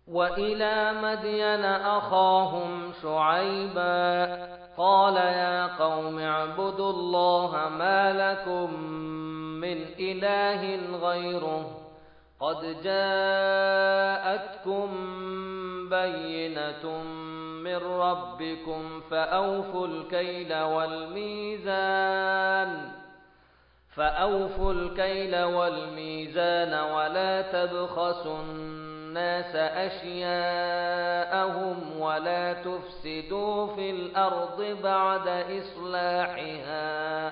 وإلى مدين أخاهم شعيبا قال يا قوم اعبدوا الله ما لكم من إله غيره قد جاءتكم بينة من ربكم فأوفوا الكيل والميزان ولا تبخسوا الناس أشياءهم ولا تفسدوا في الأرض بعد إصلاحها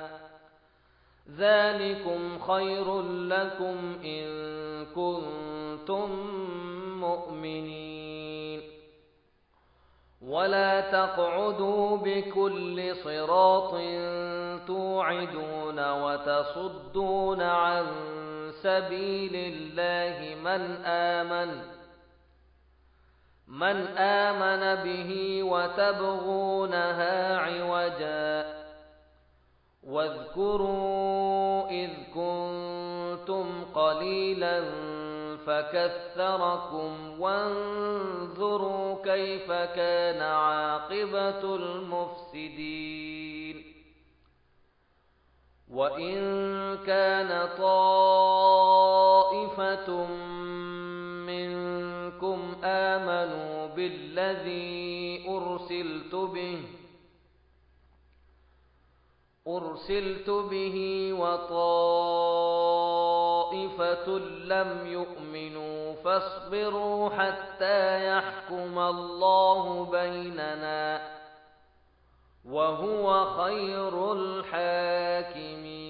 ذلكم خير لكم إن كنتم مؤمنين ولا تقعدوا بكل صراط توعدون وتصدون عن سبيل الله من آمن به وتبغونها عوجا واذكروا إذ كنتم قليلا فكثركم وانظروا كيف كان عاقبة المفسدين وإن كان طائفة منكم آمنوا بالذي أرسلت به وطائفة لم يؤمنوا فاصبروا حتى يحكم الله بيننا وهو خير الحاكمين